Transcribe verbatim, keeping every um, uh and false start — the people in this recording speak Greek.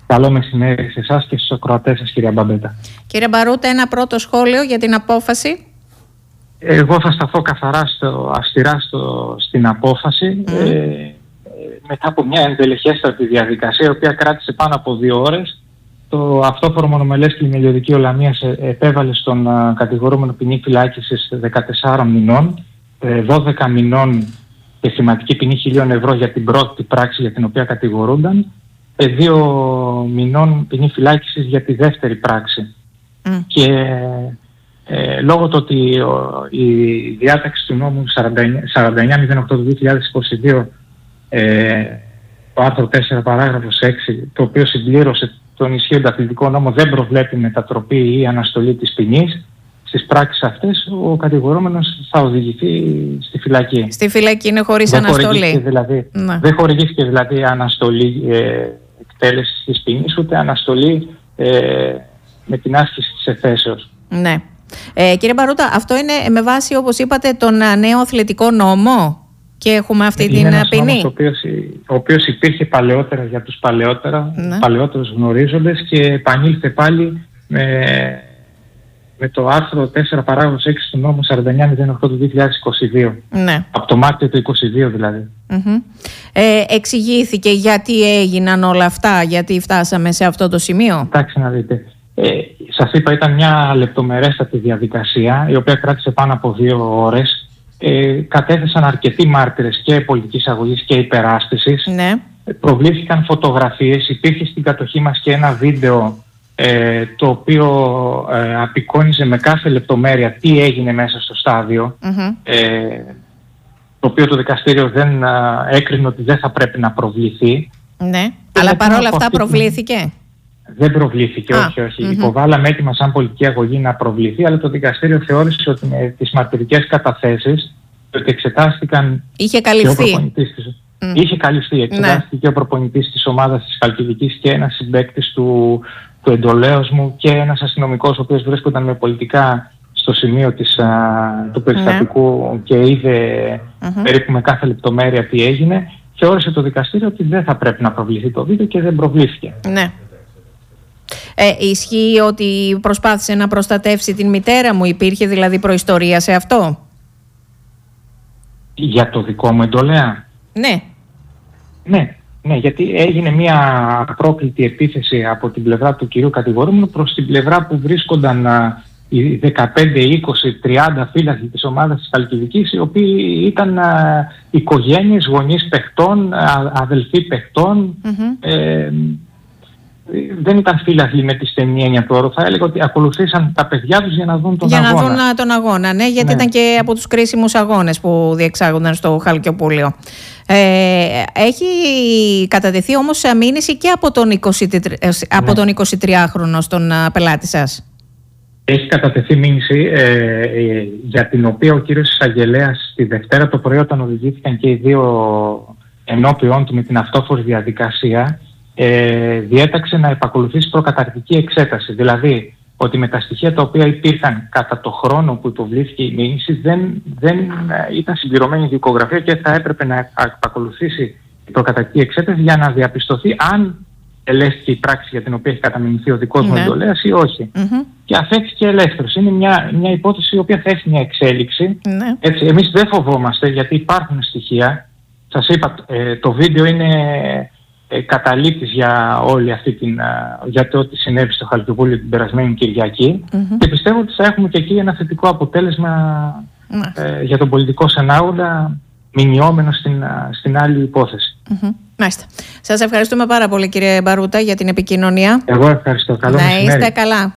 Καλό μεσημέρι σε εσάς και στους ακροατές σας, κυρία Μπαμπέτα. Κύριε Μπαρούτα, ένα πρώτο σχόλιο για την απόφαση. Εγώ θα σταθώ καθαρά στο, αυστηρά στο, στην απόφαση. Mm. Ε, μετά από μια εντελεχέστατη διαδικασία, η οποία κράτησε πάνω από δύο ώρες, το αυτόφορο μονομελές πλημμυριωδική Ολαμίας επέβαλε στον uh, κατηγορούμενο ποινή φυλάκισης δεκατεσσάρων μηνών, ε, δώδεκα μηνών και θυματική ποινή χιλίων ευρώ για την πρώτη πράξη για την οποία κατηγορούνταν, ε, δύο μηνών ποινή φυλάκισης για τη δεύτερη πράξη. Mm. Και ε, λόγω του ότι ο, η διάταξη του νόμου σαράντα εννιά μηδέν οκτώ του δύο χιλιάδες είκοσι δύο, ε, το άρθρο τέσσερα παράγραφος έξι, το οποίο συμπλήρωσε τον ισχύοντα αθλητικό νόμο, δεν προβλέπει μετατροπή ή αναστολή της ποινής, στις πράξεις αυτές ο κατηγορούμενος θα οδηγηθεί στη φυλακή. Στη φυλακή είναι χωρίς δεν αναστολή. Δηλαδή, δεν χορηγήθηκε δηλαδή αναστολή ε, εκτέλεσης της ποινής, ούτε αναστολή ε, με την άσκηση της εθέσεως. Ναι. Ε, κύριε Μπαρούτα, αυτό είναι με βάση, όπως είπατε, τον νέο αθλητικό νόμο και έχουμε αυτή είναι την ένας ποινή. Νόμος, ο, οποίος, ο οποίος υπήρχε παλαιότερα για τους παλαιότερα, ναι. παλαιότερους γνωρίζοντες και επανήλθε πάλι με, με το άρθρο τέσσερα παράγραφος έξι του νόμου σαράντα εννιά μηδέν οκτώ του δύο χιλιάδες είκοσι δύο. Ναι. Από το Μάρτιο του είκοσι δύο δηλαδή. Mm-hmm. Ε, εξηγήθηκε γιατί έγιναν όλα αυτά, γιατί φτάσαμε σε αυτό το σημείο. Εντάξει να δείτε. Ε, σας είπα, ήταν μια λεπτομερέστατη διαδικασία, η οποία κράτησε πάνω από δύο ώρες. Ε, κατέθεσαν αρκετοί μάρτυρες και πολιτικής αγωγής και υπεράσπισης. Ναι. Ε, προβλήθηκαν φωτογραφίες, υπήρχε στην κατοχή μας και ένα βίντεο ε, το οποίο ε, απεικόνιζε με κάθε λεπτομέρεια τι έγινε μέσα στο στάδιο. Mm-hmm. Ε, το οποίο το δικαστήριο δεν α, έκρινε ότι δεν θα πρέπει να προβληθεί. Ναι, αλλά παρόλα αυτά προβλήθηκε. Δεν προβλήθηκε, Α, όχι, όχι. Mm-hmm. Υποβάλαμε έτοιμα σαν πολιτική αγωγή να προβληθεί, αλλά το δικαστήριο θεώρησε ότι με τις μαρτυρικές καταθέσεις, ότι εξετάστηκαν. Είχε καλυφθεί. Mm. Είχε καλυφθεί. Εξετάστηκε ναι. και ο προπονητής της ομάδας της Χαλκιδικής και ένας συμπαίκτης του, του εντολέως μου και ένας αστυνομικός, ο οποίος βρίσκονταν με πολιτικά στο σημείο της, α, του περιστατικού ναι. και είδε mm-hmm. περίπου με κάθε λεπτομέρεια τι έγινε. Θεώρησε το δικαστήριο ότι δεν θα πρέπει να προβληθεί το βίντεο και δεν προβλήθηκε. Ναι. Ε, ισχύει ότι προσπάθησε να προστατεύσει την μητέρα μου, υπήρχε δηλαδή προϊστορία σε αυτό? Για το δικό μου εντολέα? Ναι. Ναι, ναι, γιατί έγινε μια απρόκλητη επίθεση από την πλευρά του κυρίου κατηγορούμενου προς την πλευρά που βρίσκονταν α, οι δεκαπέντε, είκοσι, τριάντα φύλακοι της ομάδας της Χαλκιδικής, οι οποίοι ήταν α, οικογένειες, γονείς παιχτών, α, αδελφοί παιχτών. Mm-hmm. Ε, δεν ήταν φίλαθλοι με τη στενή έννοια του όρου. Θα έλεγα ότι ακολουθήσαν τα παιδιά τους για να δουν τον για αγώνα. Για να δουν τον αγώνα, ναι, γιατί ναι. ήταν και από τους κρίσιμους αγώνες που διεξάγονταν στο Χαλκιοπούλιο. Ε, έχει κατατεθεί όμως αμήνυση και από τον, ναι. εικοσιτριάχρονο στον πελάτη σας. Έχει κατατεθεί μήνυση ε, ε, για την οποία ο κύριος εισαγγελέας τη Δευτέρα το πρωί, όταν οδηγήθηκαν και οι δύο ενώπιον του με την αυτόφορη διαδικασία, Ε, διέταξε να επακολουθήσει προκαταρκτική εξέταση. Δηλαδή ότι με τα στοιχεία τα οποία υπήρχαν κατά το χρόνο που υποβλήθηκε η μήνυση δεν, δεν ήταν συμπληρωμένη η δικογραφία και θα έπρεπε να επακολουθήσει η προκαταρκτική εξέταση για να διαπιστωθεί αν ελέγχθηκε η πράξη για την οποία έχει καταμεινθεί ο δικός μου εντολέας ή όχι. Mm-hmm. Και αφέθηκε ελεύθερος. Είναι μια, μια υπόθεση η οποία θα έχει μια εξέλιξη. Mm-hmm. Έτσι, εμείς δεν φοβόμαστε γιατί υπάρχουν στοιχεία. Σας είπα, ε, το βίντεο είναι Ε, καταλήκτης για όλη αυτή την, για το ότι συνέβη στο Χαλκιοπούλιο την περασμένη Κυριακή mm-hmm. και πιστεύω ότι θα έχουμε και εκεί ένα θετικό αποτέλεσμα mm-hmm. ε, για τον πολιτικό σενάγοντα μηνιόμενο στην, στην άλλη υπόθεση. Mm-hmm. Μάλιστα. Σας ευχαριστούμε πάρα πολύ, κύριε Μπαρούτα, για την επικοινωνία. Εγώ ευχαριστώ. Καλό να μεσημέρι. Είστε καλά.